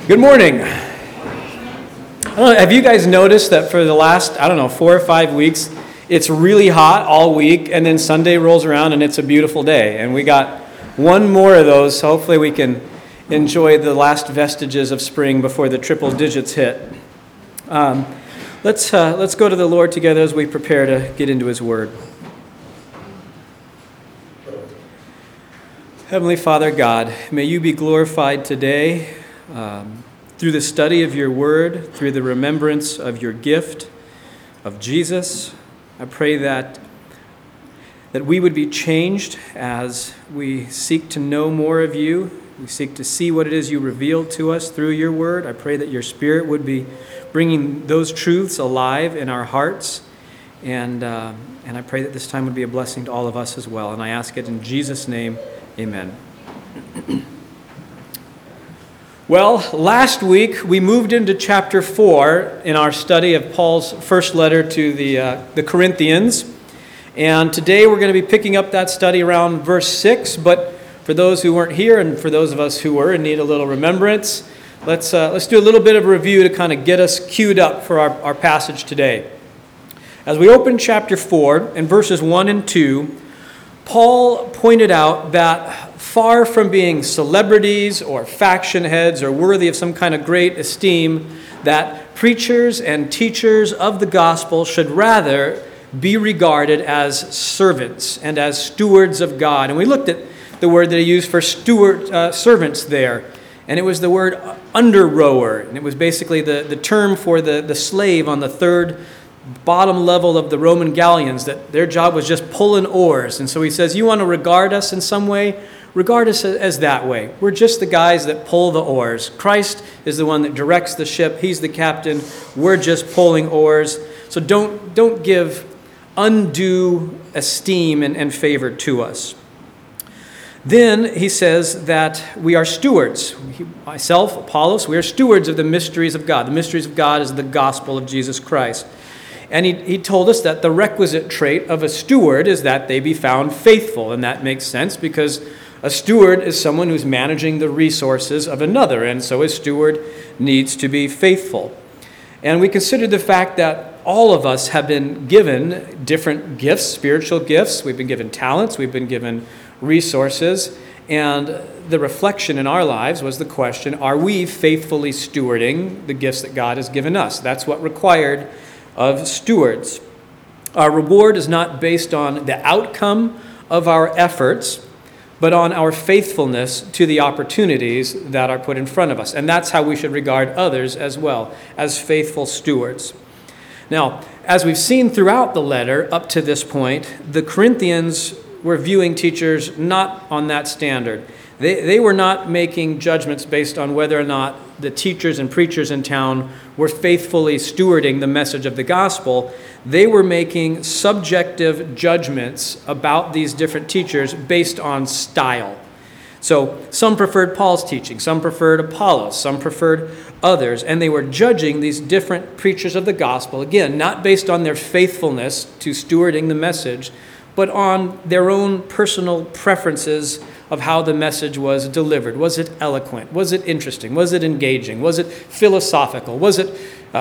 Good morning. Have you guys noticed that for the last, 4 or 5 weeks, it's really hot all week, and then Sunday rolls around and it's a beautiful day. And we got one more of those, so hopefully we can enjoy the last vestiges of spring before the triple digits hit. Let's go to the Lord together as we prepare to get into His Word. Heavenly Father God, may you be glorified today through the study of your word, through the remembrance of your gift of Jesus. I pray that we would be changed as we seek to know more of you. We seek to see what it is you reveal to us through your word. I pray that your Spirit would be bringing those truths alive in our hearts. And I pray that this time would be a blessing to all of us as well. And I ask it in Jesus' name. Amen. Well, last week we moved into chapter 4 in our study of Paul's first letter to the Corinthians. And today we're going to be picking up that study around verse 6. But for those who weren't here and for those of us who were and need a little remembrance, let's do a little bit of a review to kind of get us queued up for our passage today. As we open chapter 4 in verses 1 and 2, Paul pointed out that far from being celebrities or faction heads or worthy of some kind of great esteem, that preachers and teachers of the gospel should rather be regarded as servants and as stewards of God. And we looked at the word that he used for servants there, and it was the word under-rower. And it was basically the term for the slave on the third bottom level of the Roman galleons, that their job was just pulling oars. And so he says, you want to regard us in some way? Regard us as that way. We're just the guys that pull the oars. Christ is the one that directs the ship. He's the captain. We're just pulling oars. So don't give undue esteem and favor to us. Then he says that we are stewards. Myself, Apollos, we are stewards of the mysteries of God. The mysteries of God is the gospel of Jesus Christ. And he told us that the requisite trait of a steward is that they be found faithful. And that makes sense because a steward is someone who's managing the resources of another. And so a steward needs to be faithful. And we considered the fact that all of us have been given different gifts, spiritual gifts. We've been given talents. We've been given resources. And the reflection in our lives was the question, are we faithfully stewarding the gifts that God has given us? That's what required of stewards. Our reward is not based on the outcome of our efforts, but on our faithfulness to the opportunities that are put in front of us. And that's how we should regard others as well, as faithful stewards. Now, as we've seen throughout the letter up to this point, the Corinthians were viewing teachers not on that standard. They were not making judgments based on whether or not the teachers and preachers in town were faithfully stewarding the message of the gospel. They were making subjective judgments about these different teachers based on style. So some preferred Paul's teaching, some preferred Apollos, some preferred others, and they were judging these different preachers of the gospel, again, not based on their faithfulness to stewarding the message, but on their own personal preferences of how the message was delivered. Was it eloquent? Was it interesting? Was it engaging? Was it philosophical? Was it,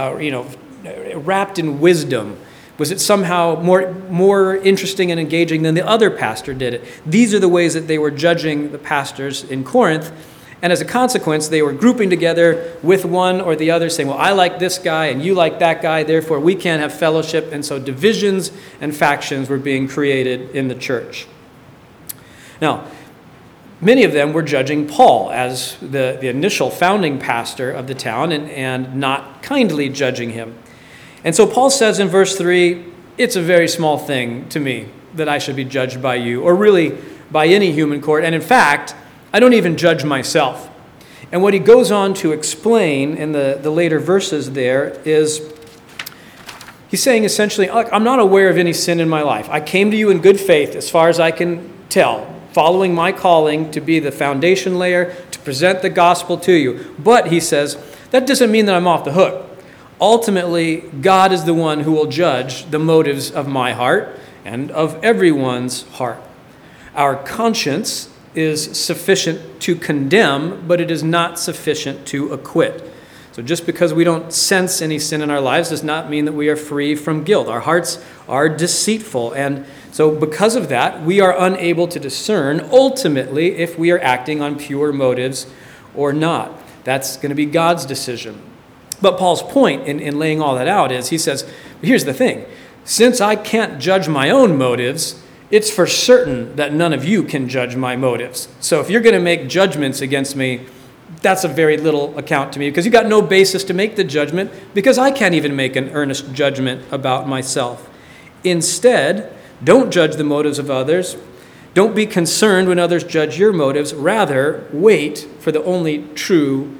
wrapped in wisdom? Was it somehow more interesting and engaging than the other pastor did it? These are the ways that they were judging the pastors in Corinth. And as a consequence, they were grouping together with one or the other, saying, well, I like this guy and you like that guy, therefore we can't have fellowship. And so divisions and factions were being created in the church. Now, many of them were judging Paul as the initial founding pastor of the town and not kindly judging him. And so Paul says in verse 3, it's a very small thing to me that I should be judged by you, or really by any human court. And in fact, I don't even judge myself. And what he goes on to explain in the later verses there is he's saying essentially, look, I'm not aware of any sin in my life. I came to you in good faith as far as I can tell, following my calling to be the foundation layer, to present the gospel to you. But, he says, that doesn't mean that I'm off the hook. Ultimately, God is the one who will judge the motives of my heart and of everyone's heart. Our conscience is sufficient to condemn, but it is not sufficient to acquit. So just because we don't sense any sin in our lives does not mean that we are free from guilt. Our hearts are deceitful, and so because of that, we are unable to discern ultimately if we are acting on pure motives or not. That's going to be God's decision. But Paul's point in laying all that out is, he says, here's the thing. Since I can't judge my own motives, it's for certain that none of you can judge my motives. So if you're going to make judgments against me, that's a very little account to me, because you got no basis to make the judgment, because I can't even make an earnest judgment about myself. Instead, don't judge the motives of others. Don't be concerned when others judge your motives. Rather, wait for the only true,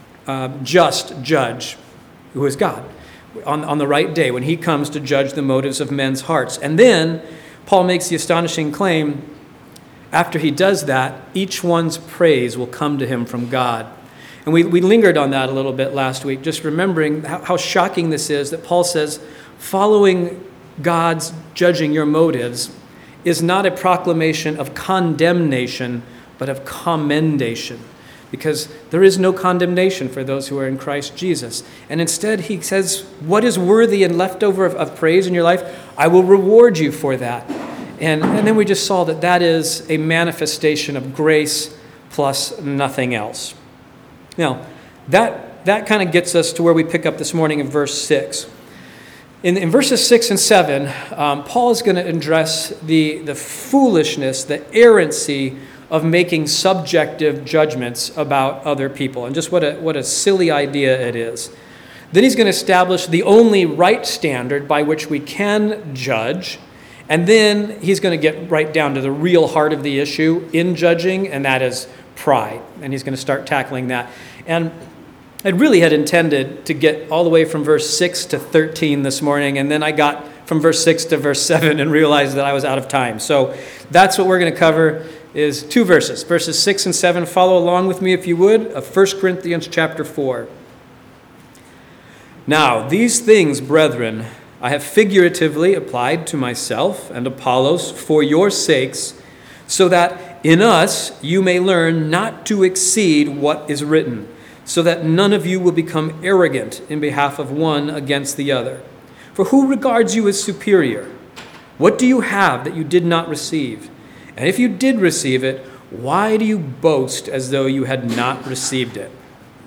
just judge, who is God, on the right day, when he comes to judge the motives of men's hearts. And then Paul makes the astonishing claim, after he does that, each one's praise will come to him from God. And we lingered on that a little bit last week, just remembering how shocking this is, that Paul says, following God's judging your motives is not a proclamation of condemnation, but of commendation. Because there is no condemnation for those who are in Christ Jesus. And instead, he says, what is worthy and left over of praise in your life, I will reward you for that. And then we just saw that that is a manifestation of grace plus nothing else. Now, that kind of gets us to where we pick up this morning in verse 6. In verses 6 and 7, Paul is going to address the foolishness, the errancy of making subjective judgments about other people, and just what a silly idea it is. Then he's going to establish the only right standard by which we can judge, and then he's going to get right down to the real heart of the issue in judging, and that is pride. And he's going to start tackling that. And I really had intended to get all the way from verse 6 to 13 this morning, and then I got from verse 6 to verse 7 and realized that I was out of time. So that's what we're going to cover, is two verses, verses 6 and 7. Follow along with me, if you would, of 1 Corinthians chapter 4. Now, these things, brethren, I have figuratively applied to myself and Apollos for your sakes, so that in us you may learn not to exceed what is written, so that none of you will become arrogant in behalf of one against the other. For who regards you as superior? What do you have that you did not receive? And if you did receive it, why do you boast as though you had not received it?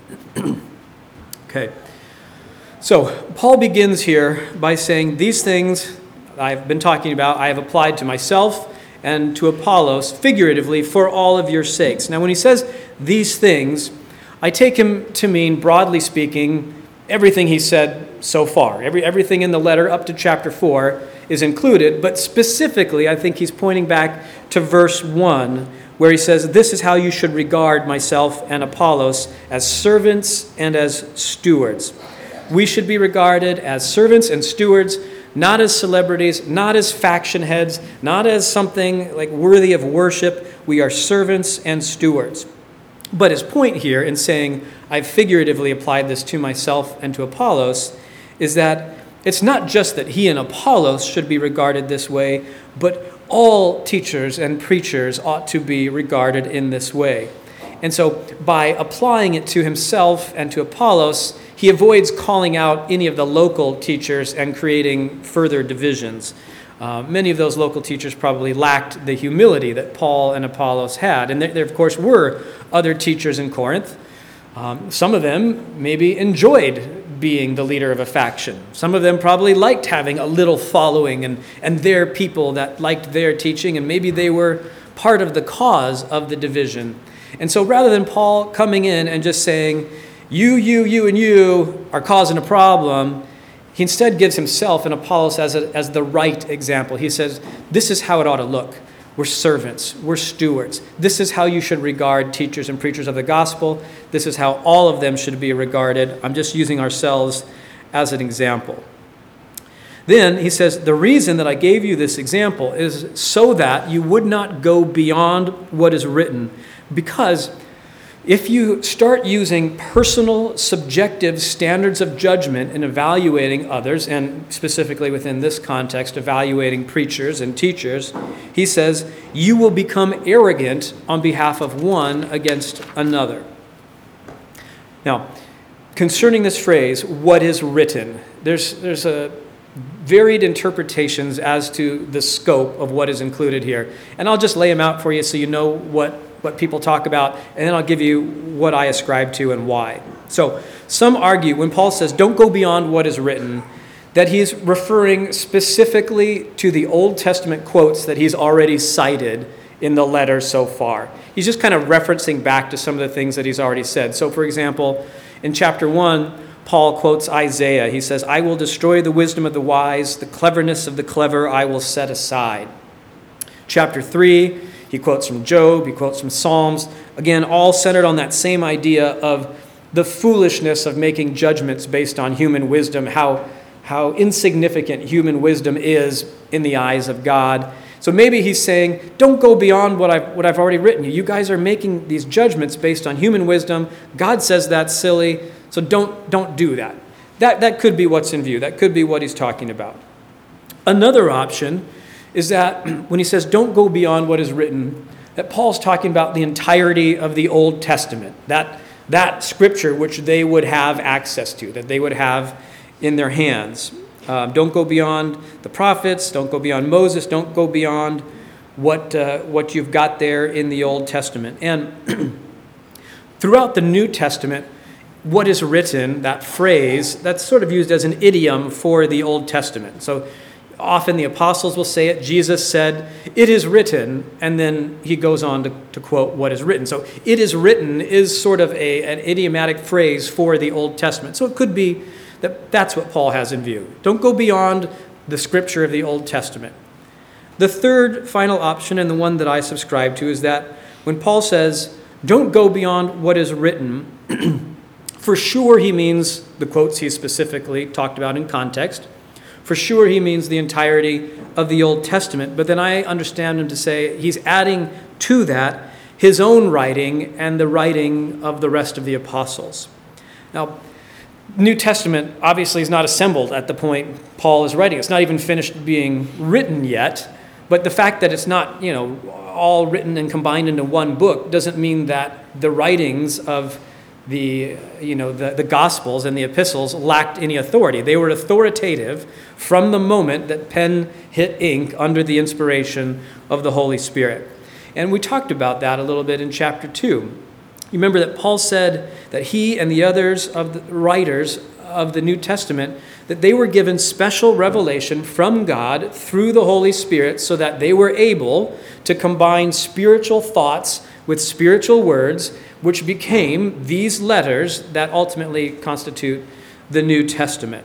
Okay. So Paul begins here by saying, these things I've been talking about, I have applied to myself and to Apollos, figuratively, for all of your sakes. Now, when he says these things, I take him to mean, broadly speaking, everything he said so far. Everything in the letter up to chapter 4 is included, but specifically, I think he's pointing back to verse 1, where he says, this is how you should regard myself and Apollos, as servants and as stewards. We should be regarded as servants and stewards, not as celebrities, not as faction heads, not as something like worthy of worship. We are servants and stewards. But his point here in saying, I've figuratively applied this to myself and to Apollos, is that it's not just that he and Apollos should be regarded this way, but all teachers and preachers ought to be regarded in this way. And so by applying it to himself and to Apollos, he avoids calling out any of the local teachers and creating further divisions. Many of those local teachers probably lacked the humility that Paul and Apollos had. And there of course, were other teachers in Corinth. Some of them maybe enjoyed being the leader of a faction. Some of them probably liked having a little following and their people that liked their teaching, and maybe they were part of the cause of the division. And so rather than Paul coming in and just saying, you, and you are causing a problem, he instead gives himself and Apollos as the right example. He says, this is how it ought to look. We're servants. We're stewards. This is how you should regard teachers and preachers of the gospel. This is how all of them should be regarded. I'm just using ourselves as an example. Then he says, the reason that I gave you this example is so that you would not go beyond what is written, because If you start using personal, subjective standards of judgment in evaluating others, and specifically within this context, evaluating preachers and teachers, he says, you will become arrogant on behalf of one against another. Now, concerning this phrase, what is written, there's a varied interpretations as to the scope of what is included here. And I'll just lay them out for you so you know what people talk about, and then I'll give you what I ascribe to and why. So some argue when Paul says, don't go beyond what is written, that he's referring specifically to the Old Testament quotes that he's already cited in the letter so far. He's just kind of referencing back to some of the things that he's already said. So for example, in chapter 1, Paul quotes Isaiah. He says, I will destroy the wisdom of the wise, the cleverness of the clever I will set aside. Chapter 3, he quotes from Job, he quotes from Psalms, again, all centered on that same idea of the foolishness of making judgments based on human wisdom, how insignificant human wisdom is in the eyes of God. So maybe he's saying, don't go beyond what I've already written you. You guys are making these judgments based on human wisdom. God says that's silly, so don't do that. That could be what's in view. That could be what he's talking about. Another option is that when he says don't go beyond what is written, that Paul's talking about the entirety of the Old Testament, that scripture which they would have access to, that they would have in their hands. Don't go beyond the prophets, don't go beyond Moses, don't go beyond what you've got there in the Old Testament. And throughout the New Testament, what is written, that phrase, that's sort of used as an idiom for the Old Testament. So often the apostles will say it. Jesus said, it is written, and then he goes on to quote what is written. So it is written is sort of an idiomatic phrase for the Old Testament. So it could be that's what Paul has in view. Don't go beyond the scripture of the Old Testament. The third final option, and the one that I subscribe to, is that when Paul says, don't go beyond what is written, for sure he means the quotes he specifically talked about in context. For sure he means the entirety of the Old Testament. But then I understand him to say he's adding to that his own writing and the writing of the rest of the apostles. Now, New Testament obviously is not assembled at the point Paul is writing. It's not even finished being written yet. But the fact that it's not, all written and combined into one book doesn't mean that the writings of the Gospels and the epistles lacked any authority. They were authoritative from the moment that pen hit ink under the inspiration of the Holy Spirit. And we talked about that a little bit in chapter 2. You remember that Paul said that he and the others of the writers of the New Testament, that they were given special revelation from God through the Holy Spirit so that they were able to combine spiritual thoughts with spiritual words, which became these letters that ultimately constitute the New Testament.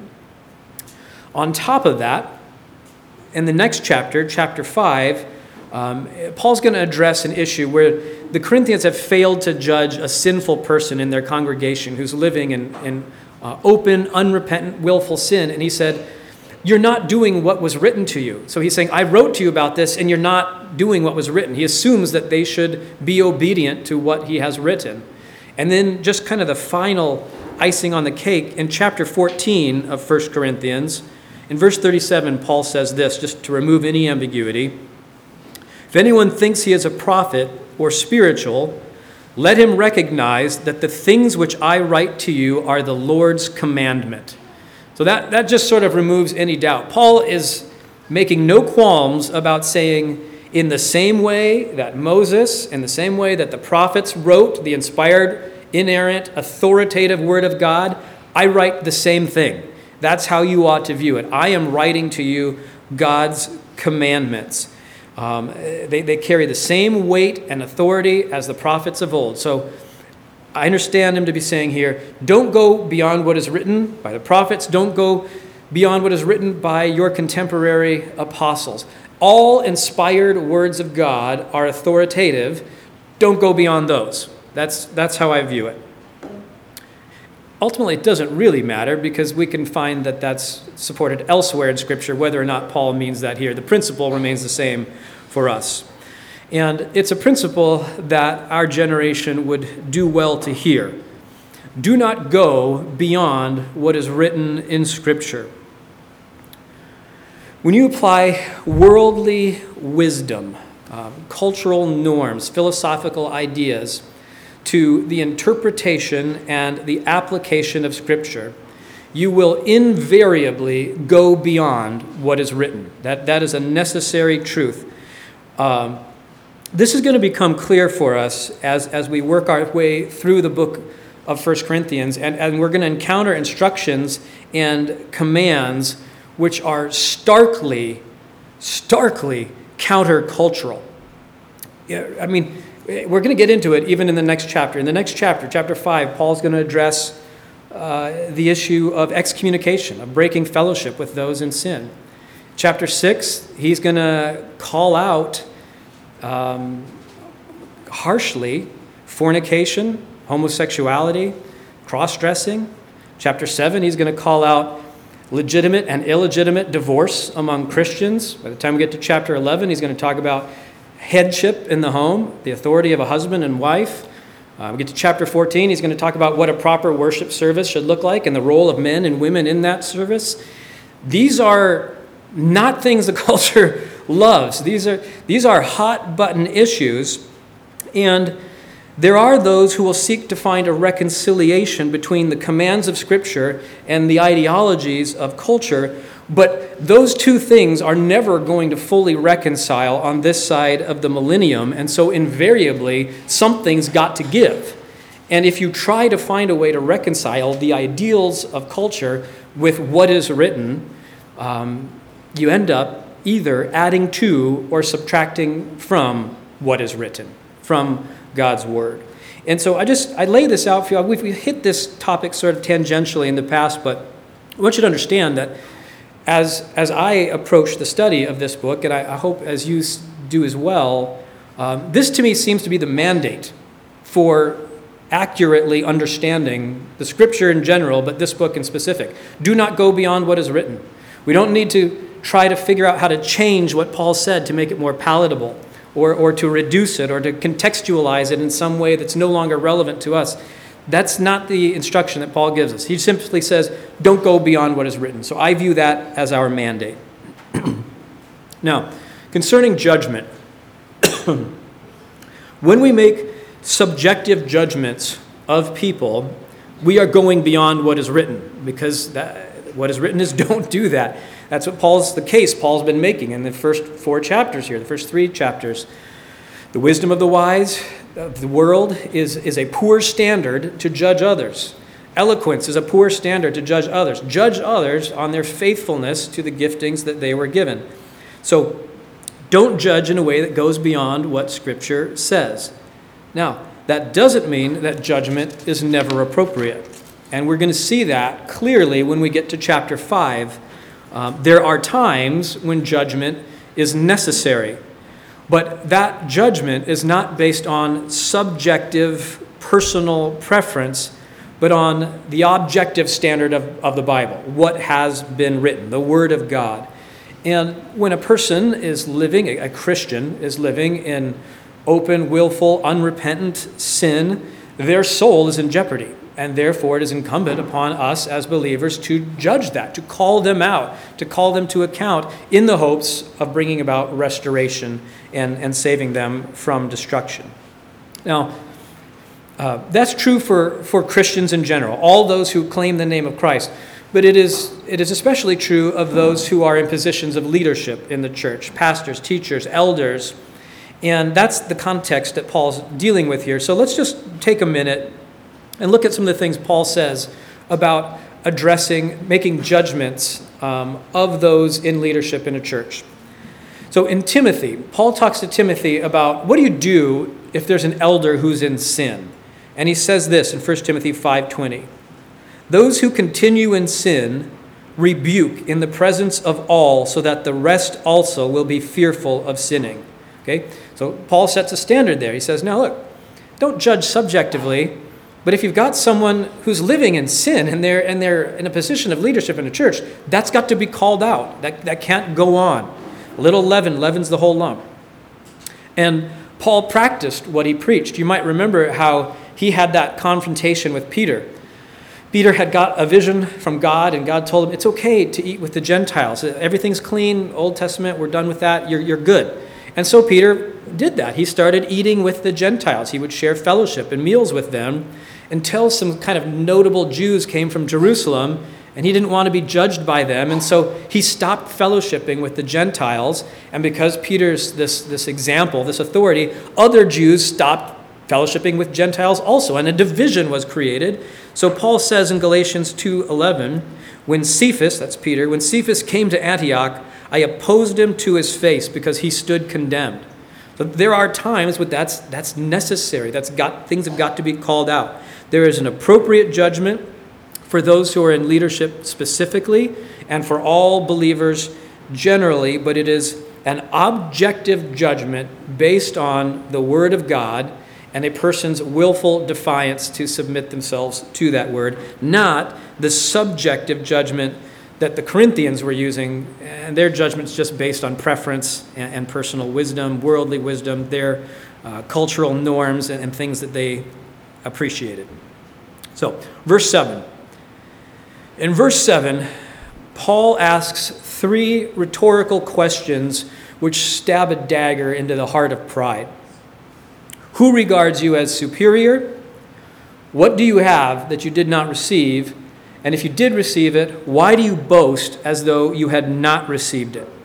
On top of that, in the next chapter, chapter 5, Paul's going to address an issue where the Corinthians have failed to judge a sinful person in their congregation who's living in open, unrepentant, willful sin. And he said, you're not doing what was written to you. So he's saying, I wrote to you about this, and you're not doing what was written. He assumes that they should be obedient to what he has written. And then just kind of the final icing on the cake, in chapter 14 of 1 Corinthians, in verse 37, Paul says this, just to remove any ambiguity. If anyone thinks he is a prophet or spiritual, let him recognize that the things which I write to you are the Lord's commandment. So that just sort of removes any doubt. Paul is making no qualms about saying, in the same way that Moses, in the same way that the prophets wrote the inspired, inerrant, authoritative word of God, I write the same thing. That's how you ought to view it. I am writing to you God's commandments. They carry the same weight and authority as the prophets of old. So I understand him to be saying here, don't go beyond what is written by the prophets. Don't go beyond what is written by your contemporary apostles. All inspired words of God are authoritative. Don't go beyond those. That's how I view it. Ultimately, it doesn't really matter because we can find that that's supported elsewhere in Scripture, whether or not Paul means that here. The principle remains the same for us. And it's a principle that our generation would do well to hear. Do not go beyond what is written in Scripture. When you apply worldly wisdom, cultural norms, philosophical ideas to the interpretation and the application of Scripture, you will invariably go beyond what is written. That is a necessary truth. This is going to become clear for us as we work our way through the book of 1 Corinthians, and we're going to encounter instructions and commands which are starkly countercultural. I mean, we're going to get into it even in the next chapter. In the next chapter, chapter 5, Paul's going to address the issue of excommunication, of breaking fellowship with those in sin. Chapter 6, he's going to call out harshly fornication, homosexuality, cross-dressing. Chapter 7, he's going to call out legitimate and illegitimate divorce among Christians. By the time we get to chapter 11, he's going to talk about headship in the home, the authority of a husband and wife. We get to chapter 14, he's going to talk about what a proper worship service should look like and the role of men and women in that service. These are not things the culture loves. These are hot-button issues, and there are those who will seek to find a reconciliation between the commands of Scripture and the ideologies of culture, but those two things are never going to fully reconcile on this side of the millennium, and so invariably something's got to give. And if you try to find a way to reconcile the ideals of culture with what is written, you end up either adding to or subtracting from what is written, from God's Word. And so I lay this out for you. We've hit this topic sort of tangentially in the past, but I want you to understand that as I approach the study of this book, and I hope as you do as well, this to me seems to be the mandate for accurately understanding the Scripture in general, but this book in specific. Do not go beyond what is written. We don't need to try to figure out how to change what Paul said to make it more palatable, or to reduce it, or to contextualize it in some way that's no longer relevant to us. That's not the instruction that Paul gives us. He simply says, don't go beyond what is written. So I view that as our mandate. Now, concerning judgment, when we make subjective judgments of people, we are going beyond what is written, because what is written is don't do that. That's what Paul's been making in the first 4 chapters here, the first 3 chapters. The wisdom of the wise of the world is a poor standard to judge others. Eloquence is a poor standard to judge others. Judge others on their faithfulness to the giftings that they were given. So don't judge in a way that goes beyond what Scripture says. Now, that doesn't mean that judgment is never appropriate. And we're going to see that clearly when we get to chapter 5. There are times when judgment is necessary, but that judgment is not based on subjective personal preference, but on the objective standard of the Bible, what has been written, the Word of God. And when a person is living, a Christian is living in open, willful, unrepentant sin, their soul is in jeopardy. And therefore, it is incumbent upon us as believers to judge that, to call them out, to call them to account in the hopes of bringing about restoration and saving them from destruction. Now, that's true for Christians in general, all those who claim the name of Christ. But it is especially true of those who are in positions of leadership in the church, pastors, teachers, elders. And that's the context that Paul's dealing with here. So let's just take a minute and look at some of the things Paul says about making judgments of those in leadership in a church. So in Timothy, Paul talks to Timothy about what do you do if there's an elder who's in sin? And he says this in 1 Timothy 5:20. Those who continue in sin rebuke in the presence of all, so that the rest also will be fearful of sinning. Okay? So Paul sets a standard there. He says, now look, don't judge subjectively. But if you've got someone who's living in sin and they're in a position of leadership in a church, that's got to be called out. That can't go on. Little leaven leavens the whole lump. And Paul practiced what he preached. You might remember how he had that confrontation with Peter. Peter had got a vision from God, and God told him, it's okay to eat with the Gentiles. Everything's clean, Old Testament, we're done with that, you're good. And so Peter did that. He started eating with the Gentiles. He would share fellowship and meals with them until some kind of notable Jews came from Jerusalem, and he didn't want to be judged by them. And so he stopped fellowshipping with the Gentiles. And because Peter's this example, this authority, other Jews stopped fellowshipping with Gentiles also, and a division was created. So Paul says in Galatians 2:11, when Cephas, that's Peter, when Cephas came to Antioch, I opposed him to his face because he stood condemned. But there are times when that's necessary. Things have got to be called out. There is an appropriate judgment for those who are in leadership specifically, and for all believers generally, but it is an objective judgment based on the Word of God and a person's willful defiance to submit themselves to that word, not the subjective judgment that the Corinthians were using, and their judgment's just based on preference and personal wisdom, worldly wisdom, their cultural norms and things that they appreciated. So, verse 7. In verse 7, Paul asks 3 rhetorical questions which stab a dagger into the heart of pride. Who regards you as superior? What do you have that you did not receive? And if you did receive it, why do you boast as though you had not received it?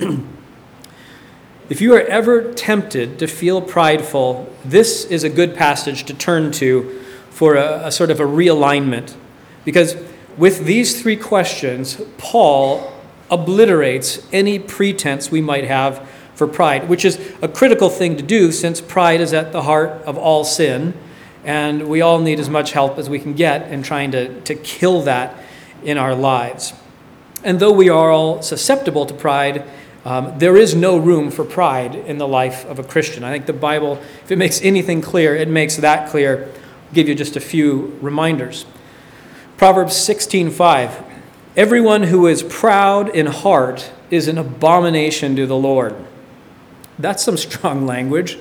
If you are ever tempted to feel prideful, this is a good passage to turn to for a sort of a realignment. Because with these 3 questions, Paul obliterates any pretense we might have for pride, which is a critical thing to do since pride is at the heart of all sin, and we all need as much help as we can get in trying to kill that in our lives. And though we are all susceptible to pride, there is no room for pride in the life of a Christian. I think the Bible, if it makes anything clear, it makes that clear. I'll give you just a few reminders. Proverbs 16:5, everyone who is proud in heart is an abomination to the Lord. That's some strong language.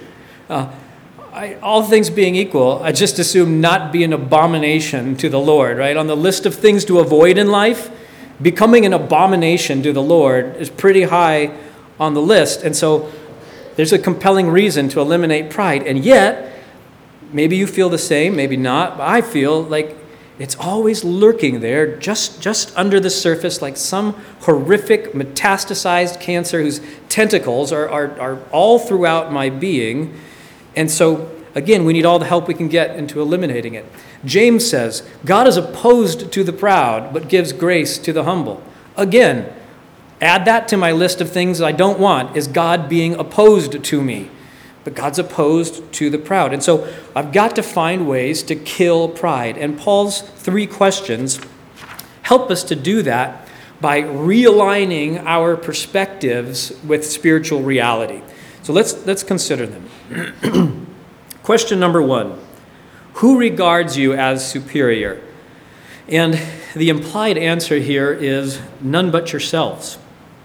All things being equal, I just assume not be an abomination to the Lord, right? On the list of things to avoid in life, becoming an abomination to the Lord is pretty high on the list. And so there's a compelling reason to eliminate pride. And yet, maybe you feel the same, maybe not, but I feel like it's always lurking there, just under the surface, like some horrific metastasized cancer whose tentacles are all throughout my being. And so, again, we need all the help we can get into eliminating it. James says, God is opposed to the proud, but gives grace to the humble. Again, add that to my list of things I don't want, is God being opposed to me. But God's opposed to the proud. And so I've got to find ways to kill pride. And Paul's 3 questions help us to do that by realigning our perspectives with spiritual reality. So let's consider them. Question number 1. Who regards you as superior? And the implied answer here is none but yourselves.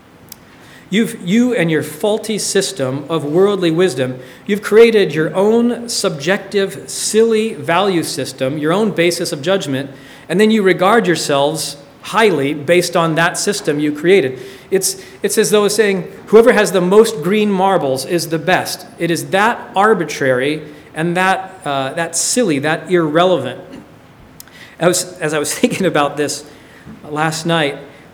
You and your faulty system of worldly wisdom, you've created your own subjective, silly value system, your own basis of judgment, and then you regard yourselves highly based on that system you created. It's as though it's saying, whoever has the most green marbles is the best. It is that arbitrary and that silly, that irrelevant. As I was thinking about this last night,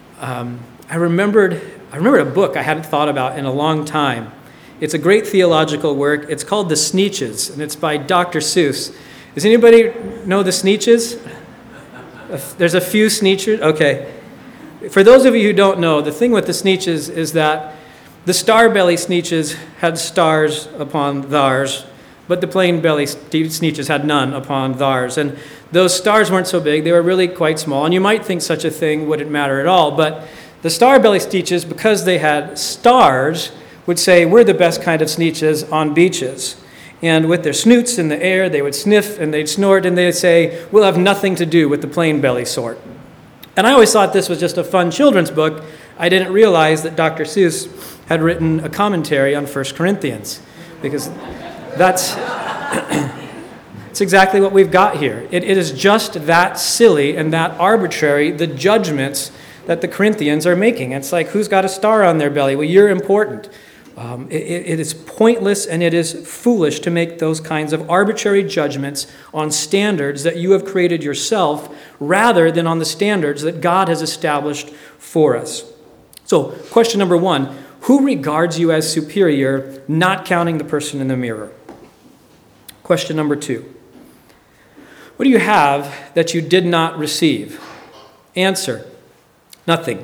I remembered a book I hadn't thought about in a long time. It's a great theological work. It's called The Sneetches, and it's by Dr. Seuss. Does anybody know The Sneetches? There's a few Sneetches. Okay. For those of you who don't know, the thing with the Sneetches is that the Starbelly Sneetches had stars upon theirs, but the plain belly Sneetches had none upon theirs. And those stars weren't so big. They were really quite small. And you might think such a thing wouldn't matter at all, but the Starbelly Sneetches, because they had stars, would say, we're the best kind of Sneetches on beaches. And with their snoots in the air, they would sniff and they'd snort and they'd say, we'll have nothing to do with the plain belly sort. And I always thought this was just a fun children's book. I didn't realize that Dr. Seuss had written a commentary on 1 Corinthians. Because That's it's exactly what we've got here. It is just that silly and that arbitrary, the judgments that the Corinthians are making. It's like, who's got a star on their belly? Well, you're important. It is pointless and it is foolish to make those kinds of arbitrary judgments on standards that you have created yourself rather than on the standards that God has established for us. So, question number 1, who regards you as superior, not counting the person in the mirror? Question number 2, what do you have that you did not receive? Answer, nothing.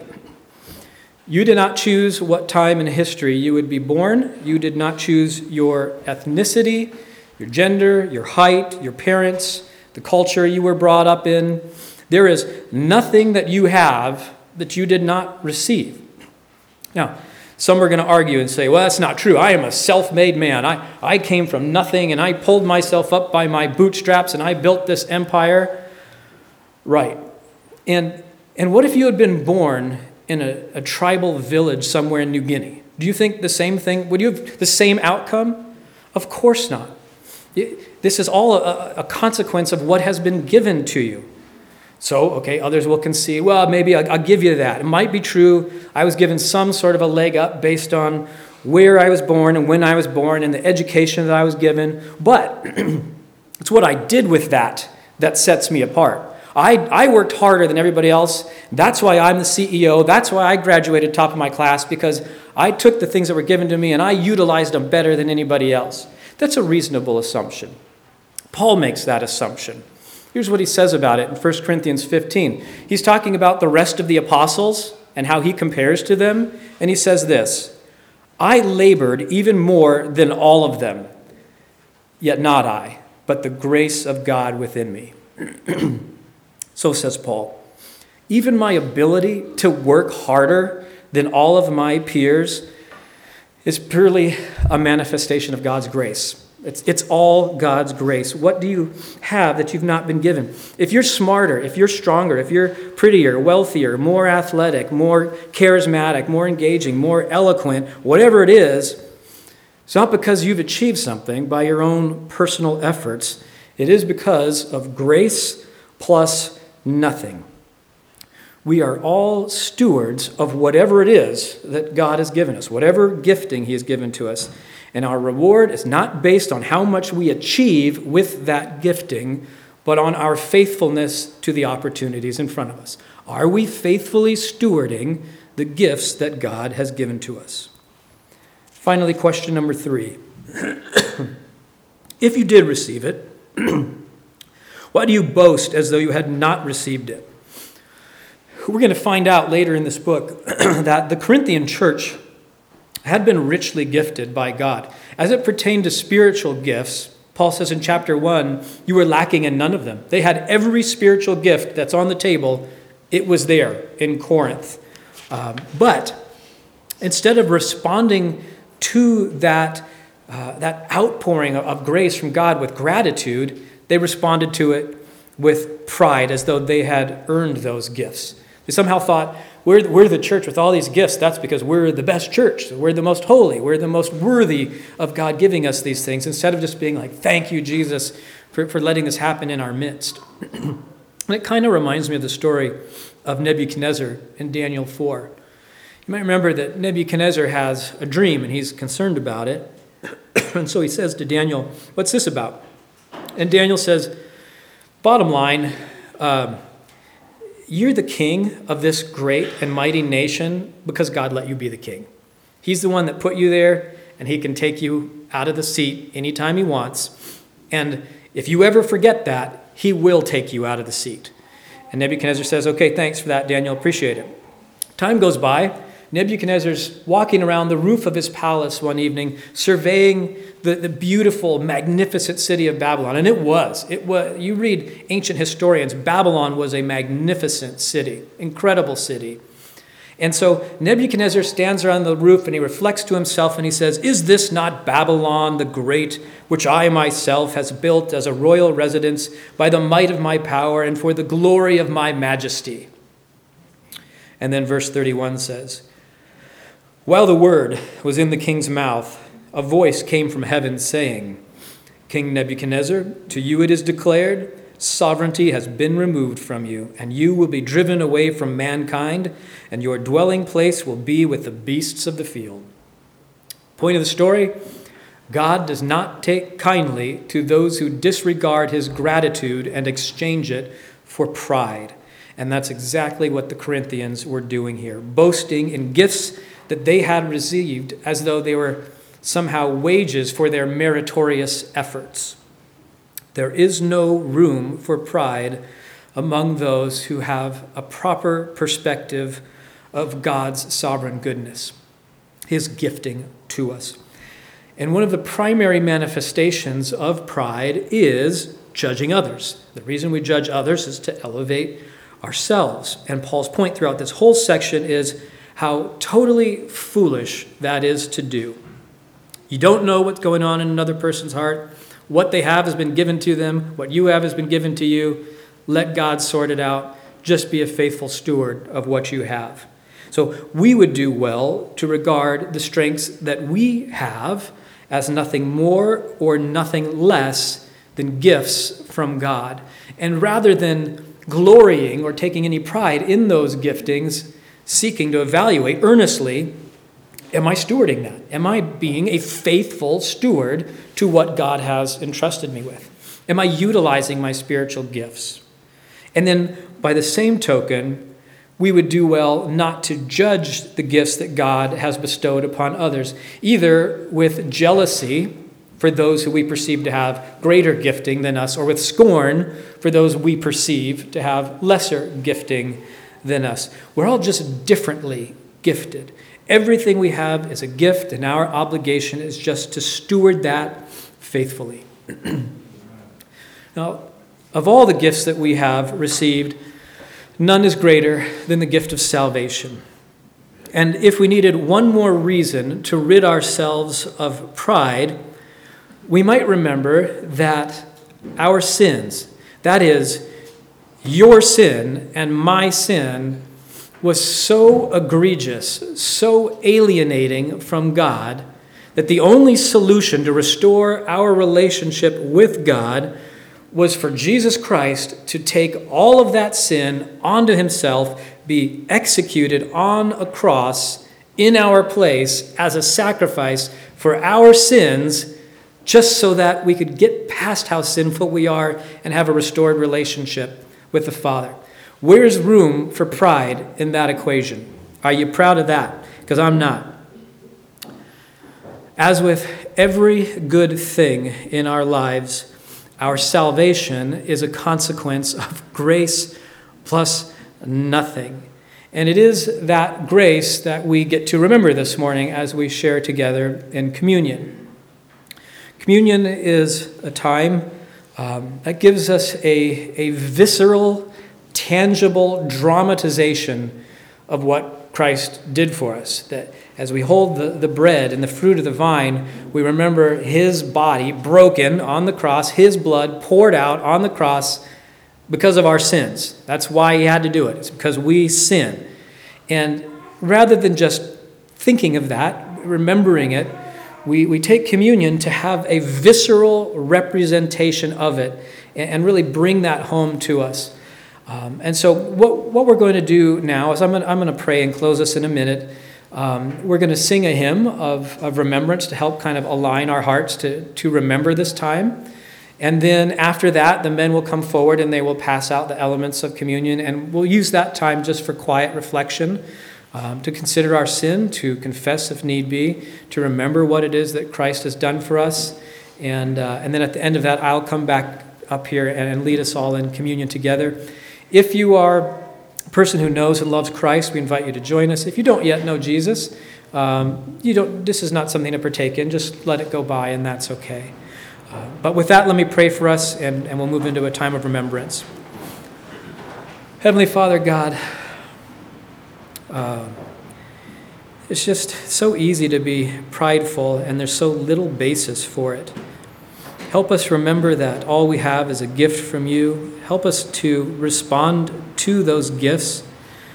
You did not choose what time in history you would be born. You did not choose your ethnicity, your gender, your height, your parents, the culture you were brought up in. There is nothing that you have that you did not receive. Now, some are going to argue and say, well, that's not true. I am a self-made man. I came from nothing, and I pulled myself up by my bootstraps, and I built this empire. Right. And what if you had been born in a tribal village somewhere in New Guinea? Do you think the same thing? Would you have the same outcome? Of course not. This is all a consequence of what has been given to you. So, okay, others will concede, well, maybe I'll give you that. It might be true. I was given some sort of a leg up based on where I was born and when I was born and the education that I was given. But it's what I did with that sets me apart. I worked harder than everybody else. That's why I'm the CEO. That's why I graduated top of my class, because I took the things that were given to me and I utilized them better than anybody else. That's a reasonable assumption. Paul makes that assumption. Here's what he says about it in 1 Corinthians 15. He's talking about the rest of the apostles and how he compares to them. And he says this, I labored even more than all of them, yet not I, but the grace of God within me. So says Paul, even my ability to work harder than all of my peers is purely a manifestation of God's grace. It's all God's grace. What do you have that you've not been given? If you're smarter, if you're stronger, if you're prettier, wealthier, more athletic, more charismatic, more engaging, more eloquent, whatever it is, it's not because you've achieved something by your own personal efforts. It is because of grace plus nothing. We are all stewards of whatever it is that God has given us, whatever gifting he has given to us. And our reward is not based on how much we achieve with that gifting, but on our faithfulness to the opportunities in front of us. Are we faithfully stewarding the gifts that God has given to us? Finally, question number 3. If you did receive it, why do you boast as though you had not received it? We're going to find out later in this book that the Corinthian church had been richly gifted by God. As it pertained to spiritual gifts, Paul says in chapter 1, you were lacking in none of them. They had every spiritual gift that's on the table. It was there in Corinth. But instead of responding to that outpouring of grace from God with gratitude, they responded to it with pride, as though they had earned those gifts. They somehow thought, we're the church with all these gifts. That's because we're the best church. We're the most holy. We're the most worthy of God giving us these things, instead of just being like, thank you, Jesus, for letting this happen in our midst. And it kind of reminds me of the story of Nebuchadnezzar in Daniel 4. You might remember that Nebuchadnezzar has a dream, and he's concerned about it. And so he says to Daniel, what's this about? And Daniel says, bottom line, you're the king of this great and mighty nation because God let you be the king. He's the one that put you there, and he can take you out of the seat anytime he wants. And if you ever forget that, he will take you out of the seat. And Nebuchadnezzar says, okay, thanks for that, Daniel, appreciate it. Time goes by. Nebuchadnezzar's walking around the roof of his palace one evening, surveying the beautiful, magnificent city of Babylon. And it was. You read ancient historians, Babylon was a magnificent city, incredible city. And so Nebuchadnezzar stands around the roof and he reflects to himself and he says, is this not Babylon the Great, which I myself has built as a royal residence by the might of my power and for the glory of my majesty? And then verse 31 says, while the word was in the king's mouth, a voice came from heaven saying, King Nebuchadnezzar, to you it is declared, sovereignty has been removed from you, and you will be driven away from mankind, and your dwelling place will be with the beasts of the field. Point of the story, God does not take kindly to those who disregard his gratitude and exchange it for pride. And that's exactly what the Corinthians were doing here, boasting in gifts that they had received as though they were somehow wages for their meritorious efforts. There is no room for pride among those who have a proper perspective of God's sovereign goodness, his gifting to us. And one of the primary manifestations of pride is judging others. The reason we judge others is to elevate ourselves. And Paul's point throughout this whole section is how totally foolish that is to do. You don't know what's going on in another person's heart. What they have has been given to them. What you have has been given to you. Let God sort it out. Just be a faithful steward of what you have. So we would do well to regard the strengths that we have as nothing more or nothing less than gifts from God. And rather than glorying or taking any pride in those giftings, seeking to evaluate earnestly, am I stewarding that? Am I being a faithful steward to what God has entrusted me with? Am I utilizing my spiritual gifts? And then by the same token, we would do well not to judge the gifts that God has bestowed upon others, either with jealousy for those who we perceive to have greater gifting than us, or with scorn for those we perceive to have lesser gifting than us. We're all just differently gifted. Everything we have is a gift, and our obligation is just to steward that faithfully. Now, of all the gifts that we have received, none is greater than the gift of salvation. And if we needed one more reason to rid ourselves of pride, we might remember that our sins, that is, your sin and my sin, was so egregious, so alienating from God, that the only solution to restore our relationship with God was for Jesus Christ to take all of that sin onto himself, be executed on a cross in our place as a sacrifice for our sins, just so that we could get past how sinful we are and have a restored relationship with the Father. Where's room for pride in that equation? Are you proud of that? Because I'm not. As with every good thing in our lives, our salvation is a consequence of grace plus nothing. And it is that grace that we get to remember this morning as we share together in communion. Communion is a time that gives us a visceral, tangible dramatization of what Christ did for us. That as we hold the bread and the fruit of the vine, we remember his body broken on the cross, his blood poured out on the cross because of our sins. That's why he had to do it. It's because we sin. And rather than just thinking of that, remembering it, we take communion to have a visceral representation of it and really bring that home to us. And so what we're going to do now is I'm going to pray and close us in a minute. We're going to sing a hymn of remembrance to help kind of align our hearts to remember this time. And then after that, the men will come forward and they will pass out the elements of communion. And we'll use that time just for quiet reflection, to consider our sin, to confess if need be, to remember what it is that Christ has done for us. And then at the end of that, I'll come back up here and lead us all in communion together. If you are a person who knows and loves Christ, we invite you to join us. If you don't yet know Jesus, this is not something to partake in. Just let it go by, and that's okay. But with that, let me pray for us, and we'll move into a time of remembrance. Heavenly Father God, it's just so easy to be prideful, and there's so little basis for it. Help us remember that all we have is a gift from you. Help us to respond to those gifts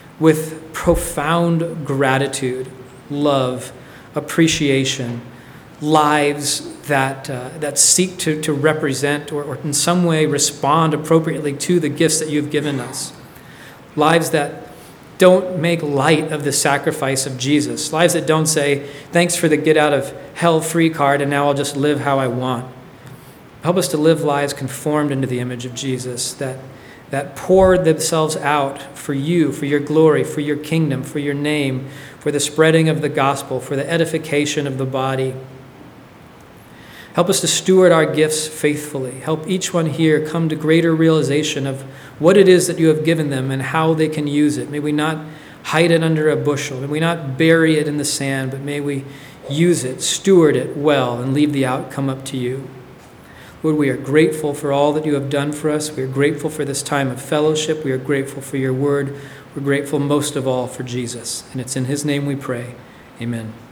with profound gratitude, love, appreciation, lives that seek to represent or in some way respond appropriately to the gifts that you've given us. Lives that don't make light of the sacrifice of Jesus. Lives that don't say, thanks for the get out of hell free card and now I'll just live how I want. Help us to live lives conformed into the image of Jesus, that pour themselves out for you, for your glory, for your kingdom, for your name, for the spreading of the gospel, for the edification of the body. Help us to steward our gifts faithfully. Help each one here come to greater realization of what it is that you have given them and how they can use it. May we not hide it under a bushel. May we not bury it in the sand, but may we use it, steward it well, and leave the outcome up to you. Lord, we are grateful for all that you have done for us. We are grateful for this time of fellowship. We are grateful for your word. We're grateful most of all for Jesus. And it's in his name we pray. Amen.